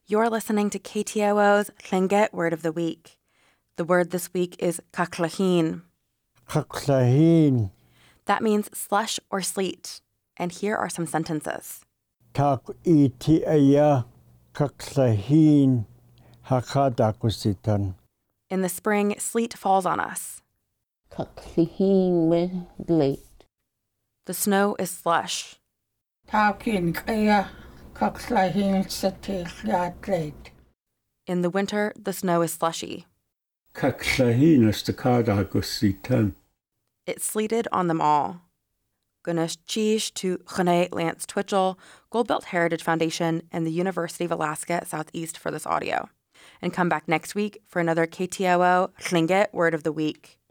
You're listening to KTOO's Tlingit Word of the Week. The word this week is kaklahin. Kaklahin. That means slush or sleet. And here are some sentences. Tak itiaya kaklahin hakadakusitan. In the spring, sleet falls on us. Kaklahin with late. The snow is slush. Takin kaya kaklahin late. In the winter, the snow is slushy. Kaklahin astakadakusitan. It sleeted on them all. Gunesh Chish to Chane Lance Twitchell, Goldbelt Heritage Foundation, and the University of Alaska Southeast for this audio. And come back next week for another KTOO Tlingit Word of the Week.